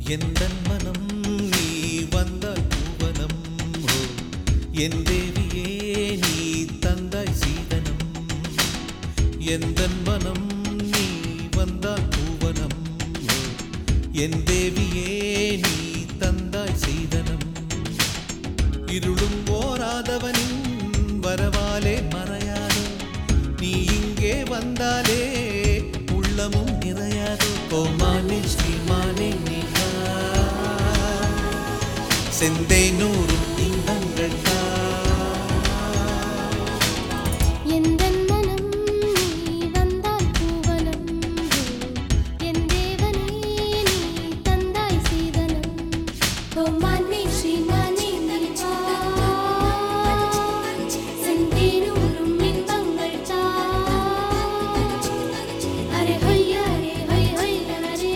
எந்தன் மனம் நீ வந்தாய் பூவனம் என் தேவியே நீ தந்தாய் சீதனம் எந்தன் மனம் நீ வந்தாய் பூவனம் என் தேவியே நீ தந்தாய் சீதனம் இருளும் போராதவனின் வரவாலே மறையாதோ நீ இங்கே வந்தாலே உள்ளமும் நிறையாதோ கோமானே ஸ்ரீமானே நீகா செந்தை நூறும் இன்பங்கள் எந்தன் மனம் நீ வந்தால் பூவனம் என் தேவனே நீ தந்தாய் சீதனம் கோமானே ஸ்ரீமானே நீகா செந்தை நூறும் இன்பங்கள் அரே ஹையா ரே ஹை ஹையா ரே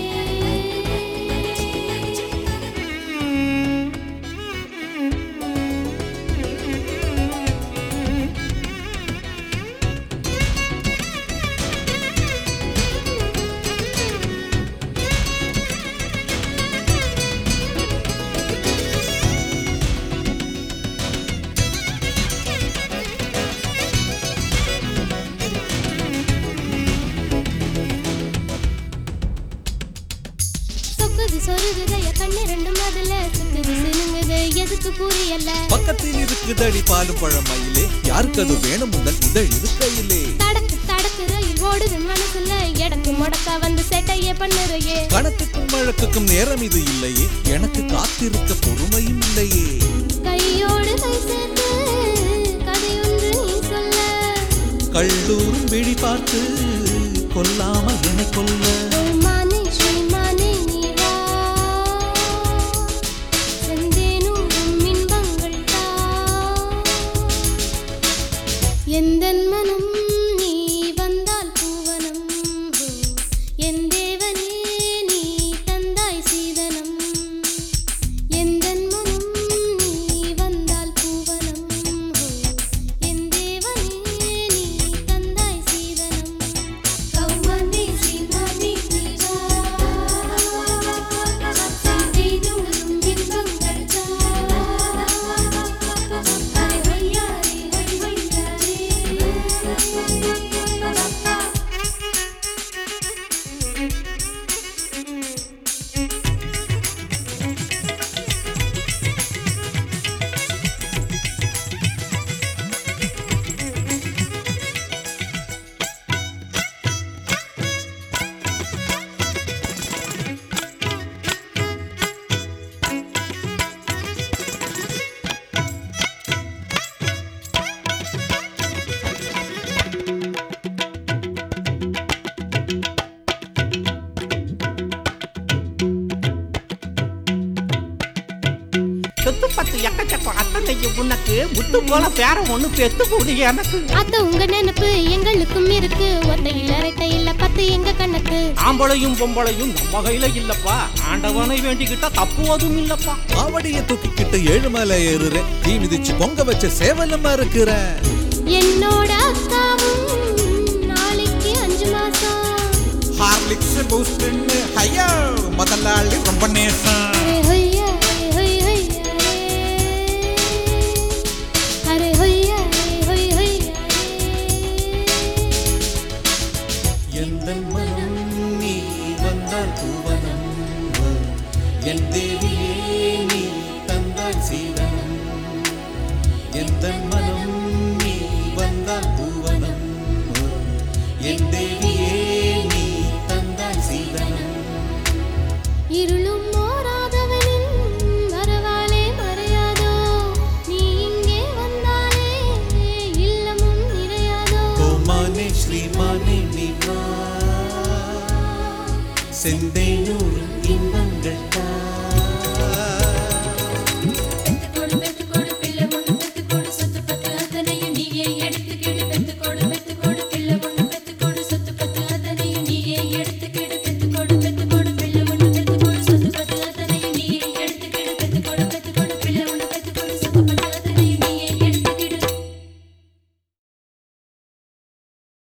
சொருகுதைய கண்ணு ரெண்டு மதுல சுத்துது சினுங்குது எதுக்கு புரியல பக்கத்தில் இருக்குதடி பாலும் பழமயிலே யாருக்கு அது வேணும் முதல் இதழ் இருக்கையிலே தடக்கு தடக்கு ரயில் ஓடுது மனசுல எடக்கு முடக்க வந்து சேட்டையே பண்ணுறையே கணக்குக்கும் வழக்குக்கும் நேரம் இது இல்லையே எனக்கு காத்திருக்க பொறுமையும் இல்லையே கையோடு கை சேர்த்து கதையொன்று நீ சொல்ல கள்ளூரும் விழி பார்த்து கொல்லாமல் என்னை கொல்ல மானே ஸ்ரீமானே நீ வா செந்தேனூரும் இன்பங்கள் தா எந்தன் மனம் நீ வந்தால் பூவனம் என் தேவனே நீ தந்தாய் சீதனம் எந்தன் மனம் நீ வந்தால் பூவனம் என் தேவனே நீ தந்தாய் சீதனம் கௌமானே ஸ்ரீமானே நீ வா செந்தேனூரும் இன்பங்கள் தா அரே ஹையா ரே ஹை ஹையா ரே சொத்து பத்து எக்கச்சக்கம் அத்தனையும் உனக்கு முத்து போல பேர ஒண்ணு பெத்து போடு எனக்கு அத்த உங்க நினைப்பு எங்களுக்கும் இருக்கு ஒத்தையில ரெட்டையில பத்து எங்க கணக்கு ஆம்பளையும் பொம்பளையும் நம்ம கையில இல்லப்பா ஆண்டவனை வேண்டிக்கிட்டா தப்புவதும் இல்லப்பா காவடிய தூக்கிக்கிட்டு ஏழுமலை ஏறுறேன் தீ மிதிச்சு பொங்க வச்ச சேவலமா இருக்கிறேன் என்னோட அக்காவும் நாளைக்கு 5 மாசம் ஹார்லிக்ஸ் பூஸ்ட் ஐயா முதலாளி ரொம்ப நேசம் அரே ஹையா ரே ஹை ஹையா ரே அரே ஹையா ரே ஹை ஹையா ரே எந்தன் மனம் நீ வந்தால் பூவனம் என் தேவியே நீ தந்தாய் சீதனம் எந்தன் மனம் நீ வந்தால் பூவனம் என் தேவி